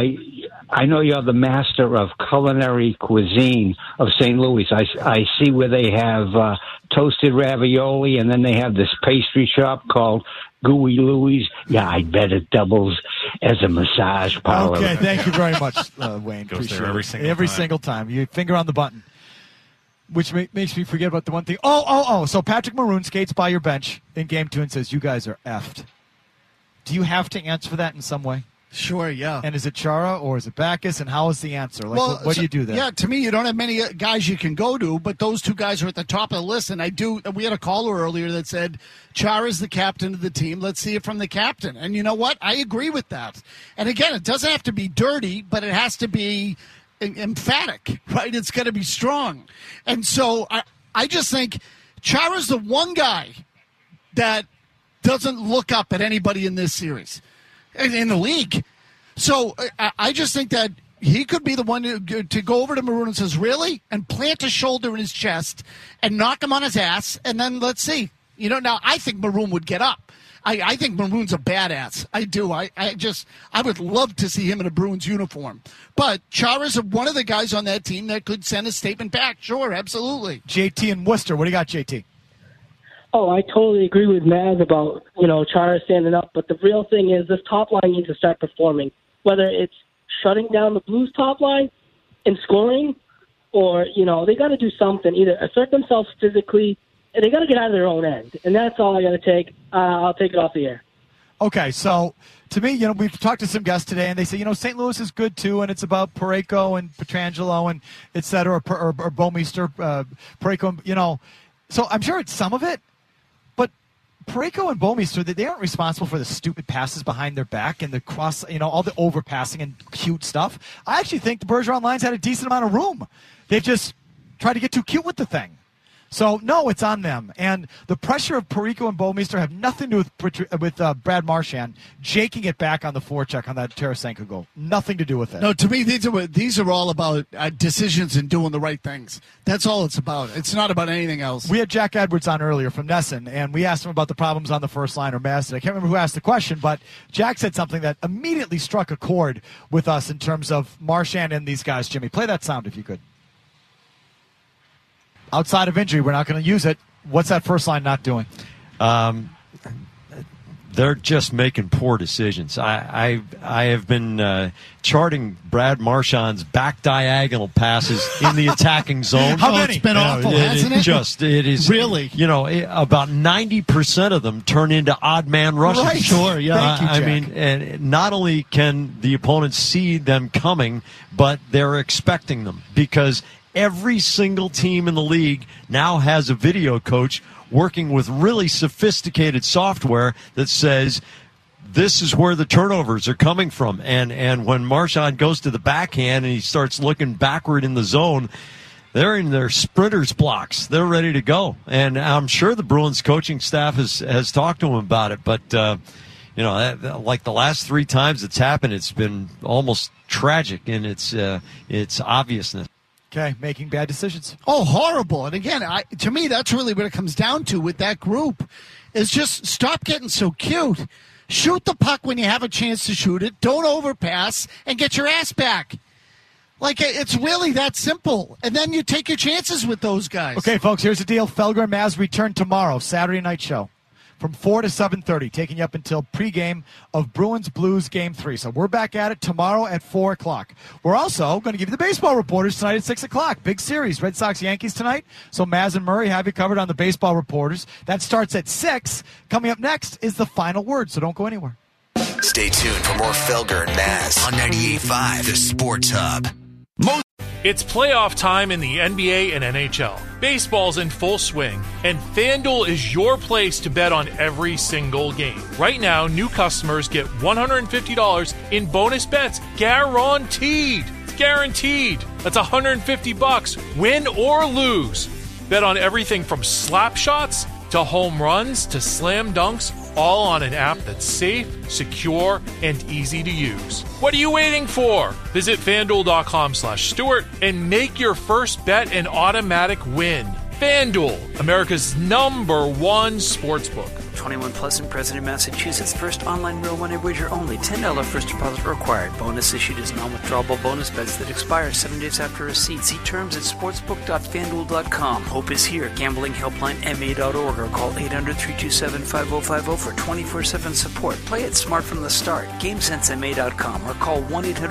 I know you're the master of culinary cuisine of St. Louis. I see where they have toasted ravioli, and then they have this pastry shop called Gooey Louie's. Yeah, I bet it doubles as a massage parlor. Okay, thank you very much, Wayne. Goes there every single time. You finger on the button, which makes me forget about the one thing. So Patrick Maroon skates by your bench in Game 2 and says, "You guys are effed." Do you have to answer for that in some way? Sure, yeah. And is it Chara or is it Backus? And how is the answer? What do you do there? Yeah, to me, you don't have many guys you can go to, but those 2 guys are at the top of the list. And we had a caller earlier that said, Chara's the captain of the team. Let's see it from the captain. And you know what? I agree with that. And again, it doesn't have to be dirty, but it has to be emphatic, right? It's got to be strong. And so I just think Chara's the one guy that doesn't look up at anybody in this series. In the league. So I just think that he could be the one to go over to Maroon and says, really? And plant a shoulder in his chest and knock him on his ass, and then let's see. Now I think Maroon would get up. I think Maroon's a badass. I do. I would love to see him in a Bruins uniform. But Chara's one of the guys on that team that could send a statement back. Sure, absolutely. JT in Worcester. What do you got, JT? Oh, I totally agree with Maz about, Chara standing up. But the real thing is this top line needs to start performing. Whether it's shutting down the Blues top line and scoring, or, they got to do something. Either assert themselves physically, and they got to get out of their own end. And that's all I got to take. I'll take it off the air. Okay, so to me, we've talked to some guests today, and they say, St. Louis is good too, and it's about Parayko and Pietrangelo and et cetera, or Bouwmeester, Parayko, So I'm sure it's some of it, but Parayko and Bouwmeester, they aren't responsible for the stupid passes behind their back and the cross, all the overpassing and cute stuff. I actually think the Bergeron lines had a decent amount of room. They've just tried to get too cute with the thing. So, no, it's on them. And the pressure of Parayko and Bouwmeester have nothing to do with Brad Marchand jaking it back on the forecheck on that Tarasenko goal. Nothing to do with it. No, to me, these are all about decisions and doing the right things. That's all it's about. It's not about anything else. We had Jack Edwards on earlier from Nesson, and we asked him about the problems on the first line, or Mass. I can't remember who asked the question, but Jack said something that immediately struck a chord with us in terms of Marchand and these guys. Jimmy, play that sound if you could. Outside of injury, we're not going to use it. What's that first line not doing? They're just making poor decisions. I have been charting Brad Marchand's back diagonal passes in the attacking zone. How many? It's been awful, hasn't it? It is really. About 90% of them turn into odd man rushes. Right. Sure. Yeah. Thank you, Jack. I mean, and not only can the opponents see them coming, but they're expecting them, because every single team in the league now has a video coach working with really sophisticated software that says this is where the turnovers are coming from. And when Marchand goes to the backhand and he starts looking backward in the zone, they're in their sprinters blocks. They're ready to go. And I'm sure the Bruins coaching staff has talked to him about it. But, like the last 3 times it's happened, it's been almost tragic in its obviousness. Okay, making bad decisions. Oh, horrible. And again, to me, that's really what it comes down to with that group, is just stop getting so cute. Shoot the puck when you have a chance to shoot it. Don't overpass and get your ass back. It's really that simple. And then you take your chances with those guys. Okay, folks, here's the deal. Felger and Maz return tomorrow, Saturday night show, from 4 to 7:30, taking you up until pregame of Bruins-Blues Game 3. So we're back at it tomorrow at 4 o'clock. We're also going to give you the baseball reporters tonight at 6 o'clock. Big series, Red Sox-Yankees tonight. So Maz and Murray have you covered on the baseball reporters. That starts at 6. Coming up next is the final word, so don't go anywhere. Stay tuned for more Felger and Maz on 98.5, the Sports Hub. It's playoff time in the NBA and NHL. Baseball's in full swing, and FanDuel is your place to bet on every single game. Right now, new customers get $150 in bonus bets guaranteed. It's guaranteed. That's $150, win or lose. Bet on everything from slap shots to home runs to slam dunks, all on an app that's safe, secure, and easy to use. What are you waiting for? Visit FanDuel.com/Stewart and make your first bet an automatic win. FanDuel, America's #1 sportsbook. 21 plus and present in Massachusetts. First online real money wager only. $10 first deposit required. Bonus issued as non-withdrawable bonus bets that expire 7 days after receipt. See terms at sportsbook.fanduel.com. Hope is here. Gambling helpline MA.org or call 800-327-5050 for 24/7 support. Play it smart from the start. GameSenseMA.com or call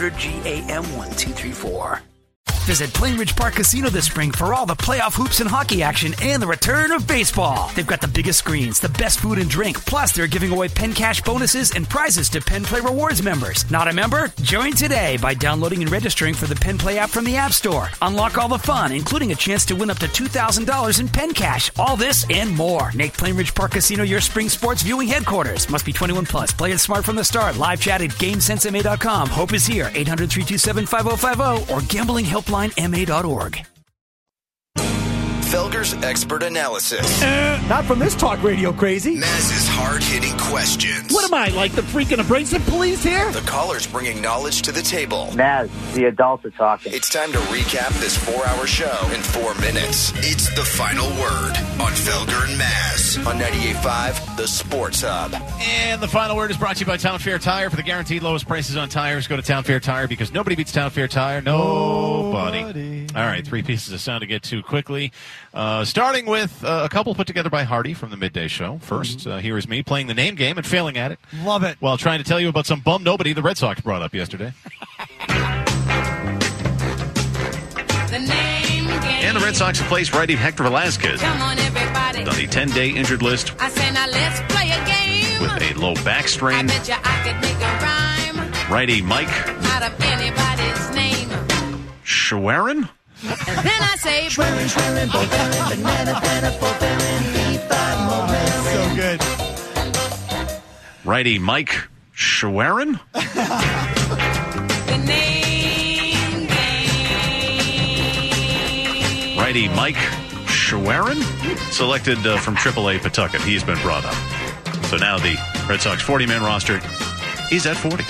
1-800-GAM-1234. Visit Plainridge Park Casino this spring for all the playoff hoops and hockey action and the return of baseball. They've got the biggest screens, the best food and drink, plus they're giving away Penn Cash bonuses and prizes to Penn Play Rewards members. Not a member? Join today by downloading and registering for the Penn Play app from the App Store. Unlock all the fun, including a chance to win up to $2,000 in Penn Cash. All this and more. Make Plainridge Park Casino your spring sports viewing headquarters. Must be 21 plus. Play it smart from the start. Live chat at GameSenseMA.com. Hope is here. 800-327-5050 or gamblinghelpline.ma.org. Felger's expert analysis. Not from this talk radio crazy. Maz's hard-hitting questions. What am I, like the freaking abrasive police here? The callers bringing knowledge to the table. Maz, the adults are talking. It's time to recap this 4-hour show in 4 minutes. It's The Final Word on Felger and Maz on 98.5 The Sports Hub. And the final word is brought to you by Town Fair Tire. For the guaranteed lowest prices on tires, go to Town Fair Tire because nobody beats Town Fair Tire. Nobody. All right, 3 pieces of sound to get to quickly. Starting with a couple put together by Hardy from the Midday Show. First, here is me playing the name game and failing at it. Love it. While trying to tell you about some bum nobody the Red Sox brought up yesterday. The name game. And the Red Sox have placed righty Hector Velasquez Come on, everybody. on the 10-day injured list I say now let's play a game. with a low back I strain. bet you I could make a rhyme Righty Mike out of anybody's name. Schwerin. And then I say banana, So good. Righty Mike Schwerin. The name game. Righty Mike Schwerin. Selected from AAA Pawtucket. He's been brought up. So now the Red Sox 40-man roster is at 40.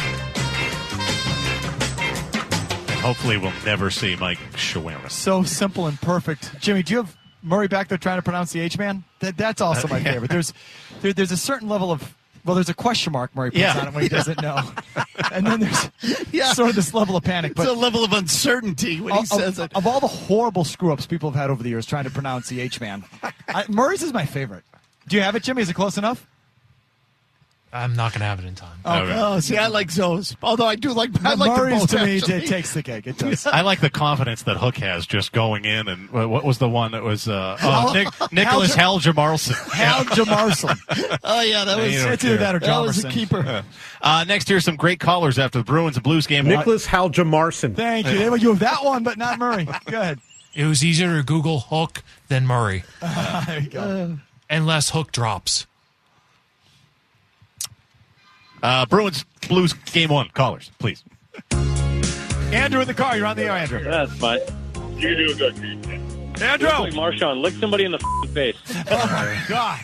Hopefully we'll never see Mike Schwerin. So simple and perfect. Jimmy, do you have Murray back there trying to pronounce the H-man? That's also my favorite. There's a certain level of, well, there's a question mark Murray puts on it when he doesn't know. And then there's sort of this level of panic. But it's a level of uncertainty when he says it. Of all the horrible screw-ups people have had over the years trying to pronounce the H-man, Murray's is my favorite. Do you have it, Jimmy? Is it close enough? I'm not going to have it in time. Oh, see, I like Zoe's. Although I do like Murray's the both, to me actually. it takes the cake. It does. I like the confidence that Hook has just going in. And what was the one that was Nicholas Hal Jamarson? Hal Jamarson. Oh, yeah, that was It's either that or that was a Jamarson. keeper. Next, here's some great callers after the Bruins and Blues game. Nicholas Hal Jamarson. Thank you. You have that one, but not Murray. Go ahead. It was easier to Google Hook than Murray. There you go. Unless Hook drops. Bruins Blues game 1. Callers, please. Andrew in the car. You're on the air, Andrew. That's fine. You do good. Andrew. Like Marshawn, lick somebody in the face. Oh, my God.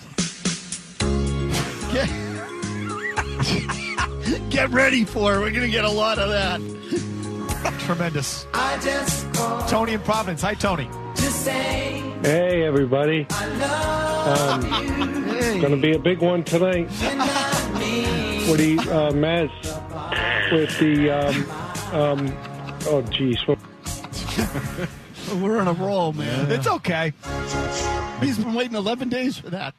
Get ready for it. We're going to get a lot of that. Tremendous. I just called Tony in Providence. Hi, Tony. to say Hey, everybody. I love you. It's going to be a big one tonight. With the Maz, with the oh geez, We're on a roll, man. It's okay. He's been waiting 11 days for that.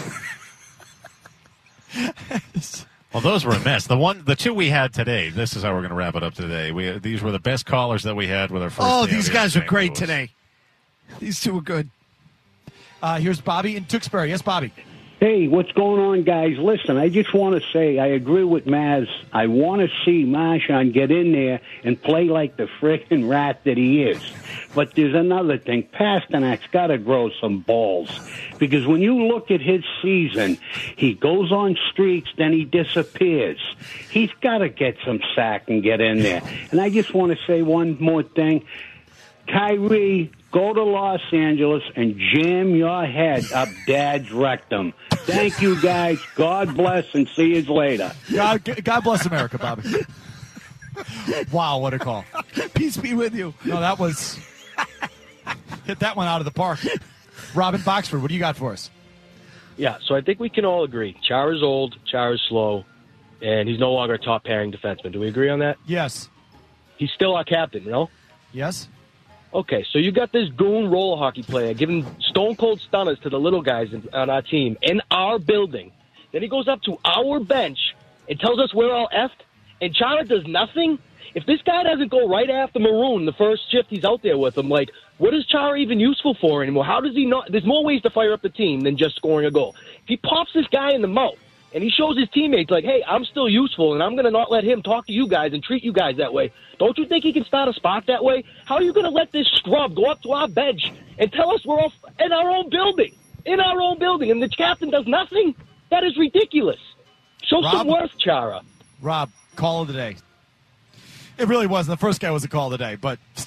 Well, those were a mess. The two we had today. This is how we're going to wrap it up today. These were the best callers that we had with our first. Oh, day these out here guys in are St. great Louis. today. These two are good. Here's Bobby in Tewksbury. Yes, Bobby. Hey, what's going on, guys? Listen, I just want to say I agree with Maz. I want to see Marshawn get in there and play like the frickin' rat that he is. But there's another thing. Pasternak's got to grow some balls. Because when you look at his season, he goes on streaks, then he disappears. He's got to get some sack and get in there. And I just want to say one more thing. Kyrie, go to Los Angeles and jam your head up Dad's rectum. Thank you, guys. God bless, and see you later. God bless America, Bobby. Wow, what a call. Peace be with you. No, that was... Hit that one out of the park. Robin Boxford, what do you got for us? Yeah, so I think we can all agree. Chara's old, Chara's slow, and he's no longer a top pairing defenseman. Do we agree on that? Yes. He's still our captain, no? Yes. Okay, so you got this goon roller hockey player giving stone-cold stunners to the little guys on our team in our building. Then he goes up to our bench and tells us we're all effed, and Chara does nothing? If this guy doesn't go right after Maroon the first shift he's out there with him, like, what is Chara even useful for anymore? How does he not? There's more ways to fire up the team than just scoring a goal. If he pops this guy in the mouth and he shows his teammates, like, hey, I'm still useful, and I'm going to not let him talk to you guys and treat you guys that way, don't you think he can start a spark that way? How are you going to let this scrub go up to our bench and tell us we're all in our own building? In our own building, and the captain does nothing? That is ridiculous. Show some worth, Chara. Rob, call of the day. It really wasn't. The first guy was a call of the day, but still,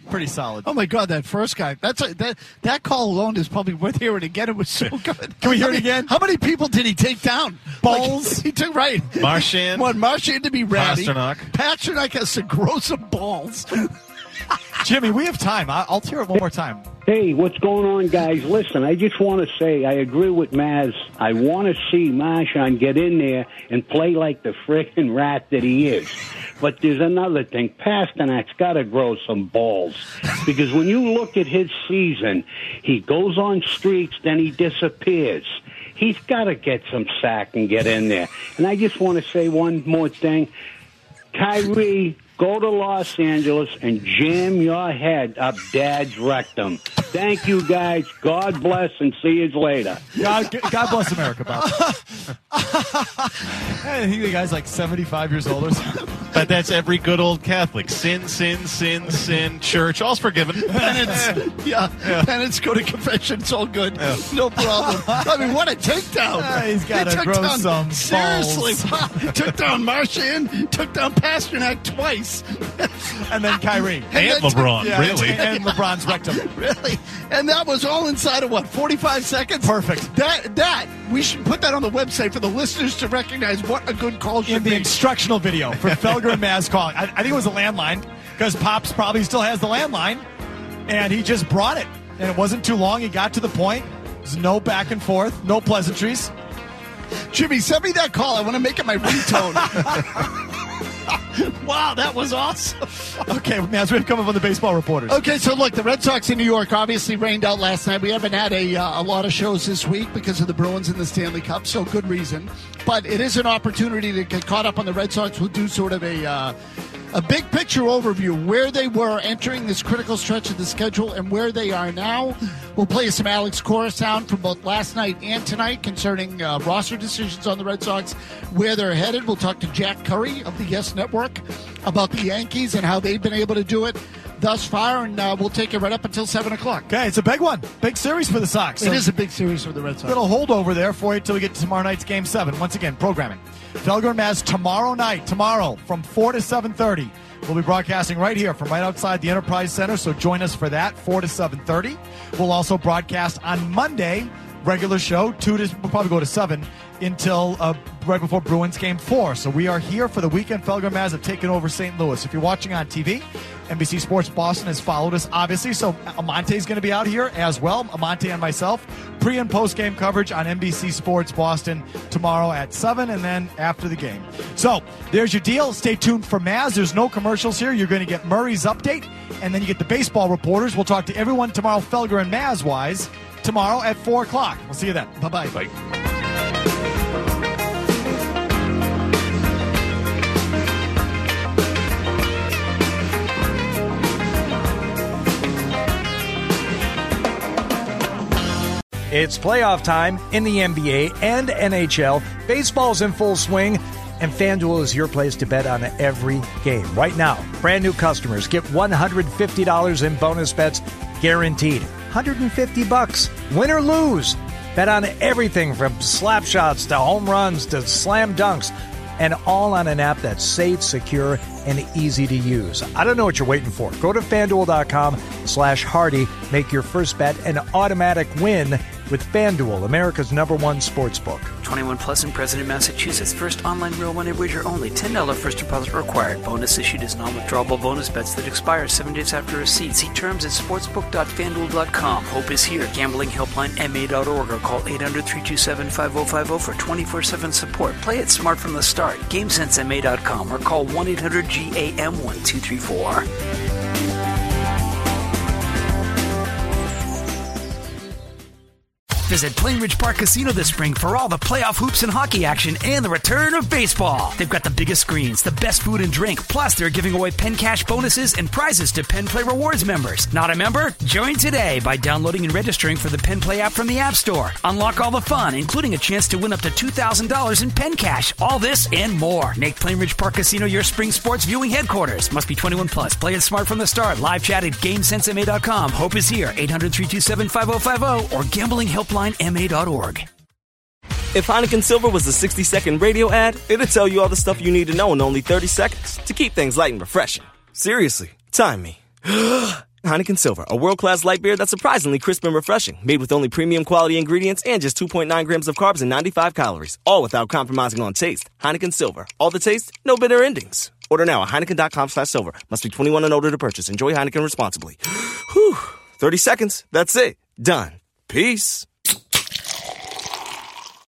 Pretty solid. Oh my God, that first guy. That call alone is probably worth hearing again. It was so good. Can we hear it again? How many people did he take down? Balls. He took right. Marchand. One Marchand to be ratty. Pasternak has to grow some balls. Jimmy, we have time. I'll hear it one more time. Hey, what's going on, guys? Listen, I just want to say I agree with Maz. I want to see Marchand get in there and play like the frickin' rat that he is. But there's another thing. Pasternak's got to grow some balls. Because when you look at his season, he goes on streaks, then he disappears. He's got to get some sack and get in there. And I just want to say one more thing. Kyrie, go to Los Angeles and jam your head up Dad's rectum. Thank you, guys. God bless, and see you later. God bless America, Bob. I think the guy's like 75 years old or something. But that's every good old Catholic. Sin, sin, sin, sin. Church, all's forgiven. Penance. Penance, go to confession. It's all good. Yeah. No problem. I mean, what a takedown. He's got to grow some balls. Seriously. Took down Marchand, took down Pasternak twice. And then Kyrie. And LeBron, really. And LeBron's rectum. Really? And that was all inside of, 45 seconds? Perfect. That we should put that on the website for the listeners to recognize what a good call should be. In the instructional video for Felger and Maz calling. I think it was a landline because Pops probably still has the landline, and he just brought it. And it wasn't too long. He got to the point. There's no back and forth, no pleasantries. Jimmy, send me that call. I want to make it my ringtone. Wow, that was awesome. Okay, Maz, we have come up on the baseball reporters. Okay, so look, the Red Sox in New York obviously rained out last night. We haven't had a lot of shows this week because of the Bruins in the Stanley Cup, so good reason. But it is an opportunity to get caught up on the Red Sox. We'll do sort of a big picture overview, where they were entering this critical stretch of the schedule and where they are now. We'll play some Alex Cora sound from both last night and tonight concerning roster decisions on the Red Sox, where they're headed. We'll talk to Jack Curry of the Yes Network about the Yankees and how they've been able to do it thus far, and we'll take it right up until 7 o'clock. Okay, it's a big one. Big series for the Sox. It is a big series for the Red Sox. Little holdover there for you until we get to tomorrow night's Game 7. Once again, programming. Felger and Maz tomorrow from 4 to 7:30. We'll be broadcasting right here from right outside the Enterprise Center, so join us for that, 4 to 7:30. We'll also broadcast on Monday, regular show, we'll probably go to 7 until right before Bruins Game 4. So we are here for the weekend. Felger and Maz have taken over St. Louis. If you're watching on TV, NBC Sports Boston has followed us, obviously, so Amonte's going to be out here as well, Amonte and myself. Pre- and post-game coverage on NBC Sports Boston tomorrow at 7 and then after the game. So there's your deal. Stay tuned for Maz. There's no commercials here. You're going to get Murray's update, and then you get the baseball reporters. We'll talk to everyone tomorrow, Felger and Maz-wise, tomorrow at 4 o'clock. We'll see you then. Bye-bye. Bye. It's playoff time in the NBA and NHL. Baseball's in full swing, and FanDuel is your place to bet on every game. Right now, brand new customers get $150 in bonus bets guaranteed. $150, win or lose. Bet on everything from slap shots to home runs to slam dunks, and all on an app that's safe, secure, and easy to use. I don't know what you're waiting for. Go to FanDuel.com/Hardy. Make your first bet an automatic win with FanDuel, America's #1 sportsbook. 21 plus and present in Massachusetts. First online real money wager only. $10 first deposit required. Bonus issued as non-withdrawable bonus bets that expire 7 days after receipt. See terms at sportsbook.fanduel.com. Hope is here. Gambling helpline MA.org or call 800-327-5050 for 24/7 support. Play it smart from the start. GameSenseMA.com or call 1-800-GAM-1234. Visit Plainridge Park Casino this spring for all the playoff hoops and hockey action and the return of baseball. They've got the biggest screens, the best food and drink, plus they're giving away Penn Cash bonuses and prizes to Penn Play Rewards members. Not a member? Join today by downloading and registering for the Penn Play app from the App Store. Unlock all the fun, including a chance to win up to $2,000 in Penn Cash. All this and more. Make Plainridge Park Casino your spring sports viewing headquarters. Must be 21 plus. Play it smart from the start. Live chat at GameSenseMA.com. Hope is here. 800-327-5050 or gamblinghelpline.ma.org. If Heineken Silver was a 60-second radio ad, it'd tell you all the stuff you need to know in only 30 seconds to keep things light and refreshing. Seriously, time me. Heineken Silver, a world-class light beer that's surprisingly crisp and refreshing. Made with only premium quality ingredients and just 2.9 grams of carbs and 95 calories. All without compromising on taste. Heineken Silver. All the taste, no bitter endings. Order now at Heineken.com/silver. Must be 21 and older to purchase. Enjoy Heineken responsibly. Whew. 30 seconds. That's it. Done. Peace.